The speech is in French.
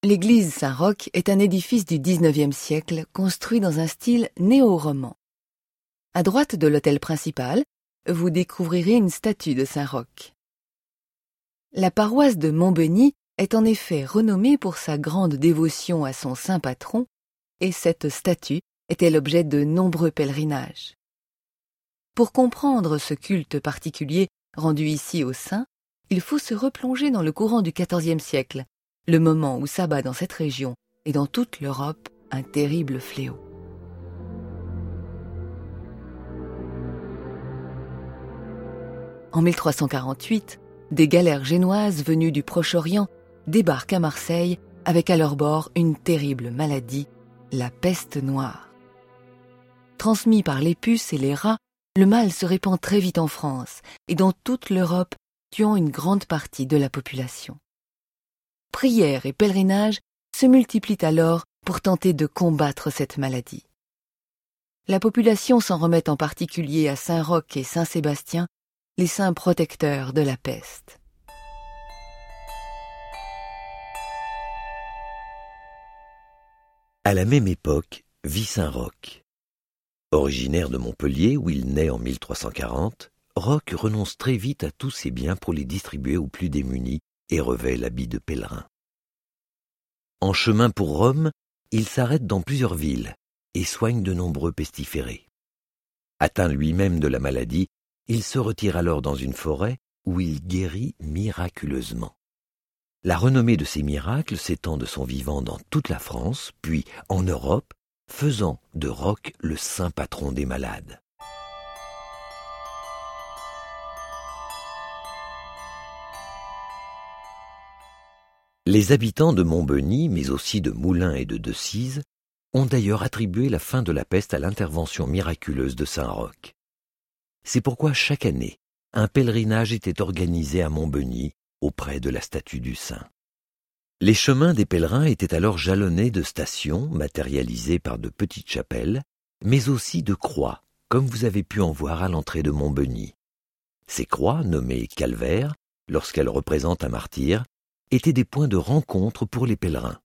L'église Saint-Roch est un édifice du XIXe siècle construit dans un style néo-roman. À droite de l'autel principal, vous découvrirez une statue de Saint-Roch. La paroisse de Montbenis est en effet renommée pour sa grande dévotion à son saint patron, et cette statue était l'objet de nombreux pèlerinages. Pour comprendre ce culte particulier rendu ici au saint, il faut se replonger dans le courant du XIVe siècle, le moment où s'abat dans cette région et dans toute l'Europe un terrible fléau. En 1348, des galères génoises venues du Proche-Orient débarquent à Marseille avec à leur bord une terrible maladie, la peste noire. Transmis par les puces et les rats, le mal se répand très vite en France et dans toute l'Europe, tuant une grande partie de la population. Prières et pèlerinages se multiplient alors pour tenter de combattre cette maladie. La population s'en remet en particulier à Saint-Roch et Saint-Sébastien, les saints protecteurs de la peste. À la même époque vit Saint-Roch. Originaire de Montpellier, où il naît en 1340, Roch renonce très vite à tous ses biens pour les distribuer aux plus démunis et revêt l'habit de pèlerin. En chemin pour Rome, il s'arrête dans plusieurs villes et soigne de nombreux pestiférés. Atteint lui-même de la maladie, il se retire alors dans une forêt où il guérit miraculeusement. La renommée de ses miracles s'étend de son vivant dans toute la France, puis en Europe, faisant de Roch le saint patron des malades. Les habitants de Montbenis, mais aussi de Moulins et de Decize, ont d'ailleurs attribué la fin de la peste à l'intervention miraculeuse de Saint-Roch. C'est pourquoi chaque année, un pèlerinage était organisé à Montbenis auprès de la statue du saint. Les chemins des pèlerins étaient alors jalonnés de stations matérialisées par de petites chapelles, mais aussi de croix, comme vous avez pu en voir à l'entrée de Montbenis. Ces croix, nommées calvaires, lorsqu'elles représentent un martyr, étaient des points de rencontre pour les pèlerins.